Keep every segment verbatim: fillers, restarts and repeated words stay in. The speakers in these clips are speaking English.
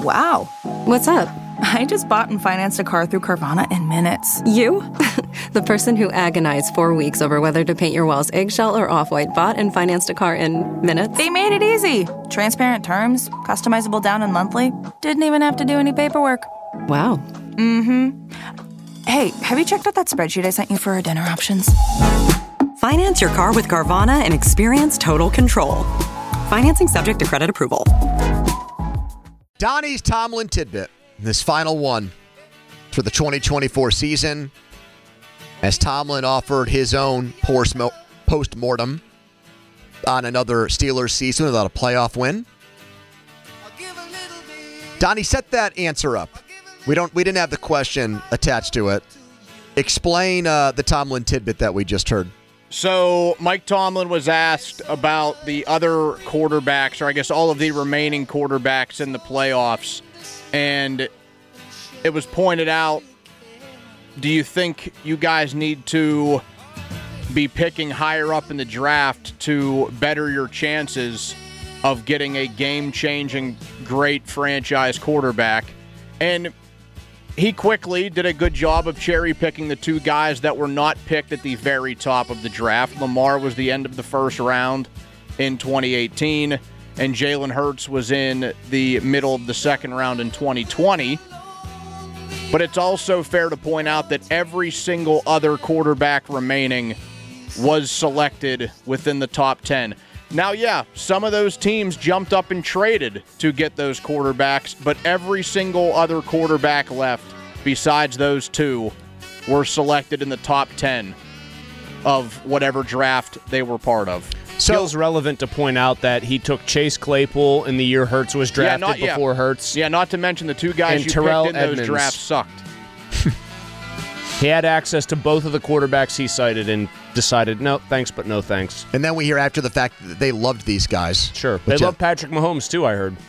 Wow. What's up? I just bought and financed a car through Carvana in minutes. You? The person who agonized four weeks over whether to paint your walls eggshell or off-white bought and financed a car in minutes? They made it easy. Transparent terms, customizable down and monthly. Didn't even have to do any paperwork. Wow. Mm-hmm. Hey, have you checked out that spreadsheet I sent you for our dinner options? Finance your car with Carvana and experience total control. Financing subject to credit approval. Donnie's Tomlin tidbit, this final one for the twenty twenty-four season, as Tomlin offered his own post-mortem on another Steelers season without a playoff win. Donnie, set that answer up. We don't. We didn't have the question attached to it. Explain uh, the Tomlin tidbit that we just heard. So Mike Tomlin was asked about the other quarterbacks, or I guess all of the remaining quarterbacks in the playoffs, and it was pointed out, do you think you guys need to be picking higher up in the draft to better your chances of getting a game-changing, great franchise quarterback? And he quickly did a good job of cherry-picking the two guys that were not picked at the very top of the draft. Lamar was the end of the first round in twenty eighteen, and Jalen Hurts was in the middle of the second round in twenty twenty. But it's also fair to point out that every single other quarterback remaining was selected within the top ten. Now, yeah, some of those teams jumped up and traded to get those quarterbacks, but every single other quarterback left besides those two were selected in the top ten of whatever draft they were part of. So, feels relevant to point out that he took Chase Claypool in the year Hurts was drafted yeah, not, yeah. before Hurts. Yeah, not to mention the two guys and you Terrell picked in Edmonds. those drafts sucked. He had access to both of the quarterbacks he cited and decided, no, thanks, but no thanks. And then we hear after the fact that they loved these guys. Sure. They love Patrick Mahomes, too, I heard.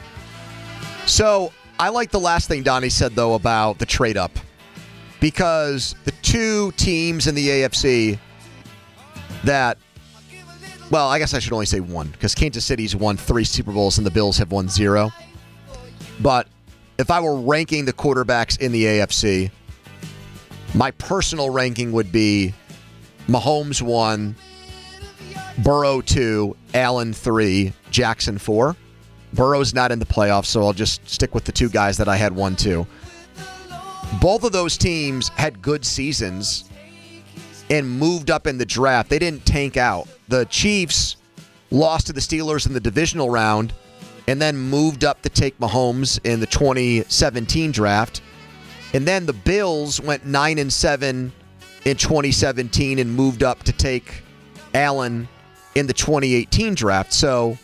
So I like the last thing Donnie said, though, about the trade-up. Because the two teams in the A F C that, well, I guess I should only say one, because Kansas City's won three Super Bowls and the Bills have won zero. But if I were ranking the quarterbacks in the A F C, my personal ranking would be Mahomes one, Burrow two, Allen three, Jackson four. Burrow's not in the playoffs, so I'll just stick with the two guys that I had one, two. Both of those teams had good seasons and moved up in the draft. They didn't tank out. The Chiefs lost to the Steelers in the divisional round and then moved up to take Mahomes in the twenty seventeen draft. And then the Bills went nine and seven in twenty seventeen and moved up to take Allen in the twenty eighteen draft. So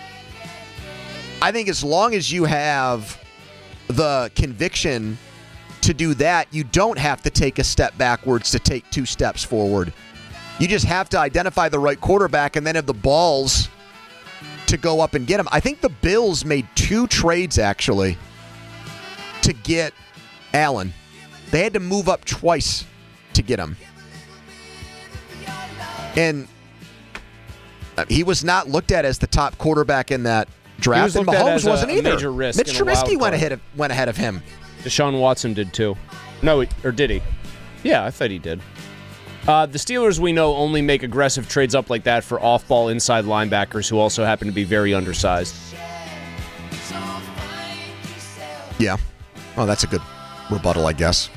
I think as long as you have the conviction to do that, you don't have to take a step backwards to take two steps forward. You just have to identify the right quarterback and then have the balls to go up and get him. I think the Bills made two trades, actually, to get Allen. They had to move up twice to get him. And he was not looked at as the top quarterback in that draft, and Mahomes wasn't a, either. A major risk Mitch Trubisky went ahead of went ahead of him. Deshaun Watson did too. No, or did he? Yeah, I thought he did. Uh, the Steelers, we know, only make aggressive trades up like that for off-ball inside linebackers who also happen to be very undersized. Yeah. Oh, that's a good rebuttal, I guess.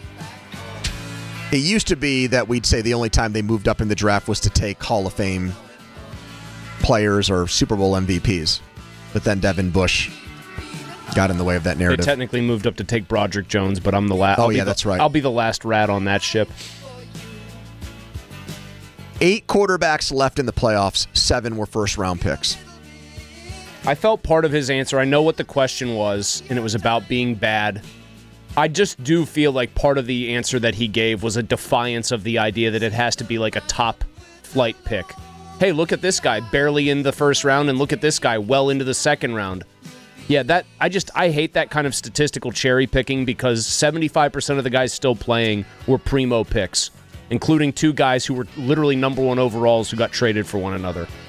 It used to be that we'd say the only time they moved up in the draft was to take Hall of Fame players or Super Bowl M V Ps. But then Devin Bush got in the way of that narrative. They technically moved up to take Broderick Jones, but I'm the last. Oh, yeah, that's right. I'll be the last rat on that ship. Eight quarterbacks left in the playoffs. Seven were first-round picks. I felt part of his answer. I know what the question was, and it was about being bad. I just do feel like part of the answer that he gave was a defiance of the idea that it has to be like a top flight pick. Hey, look at this guy, barely in the first round, and look at this guy, well into the second round. Yeah, that I just I hate that kind of statistical cherry picking because seventy-five percent of the guys still playing were primo picks, including two guys who were literally number one overalls who got traded for one another.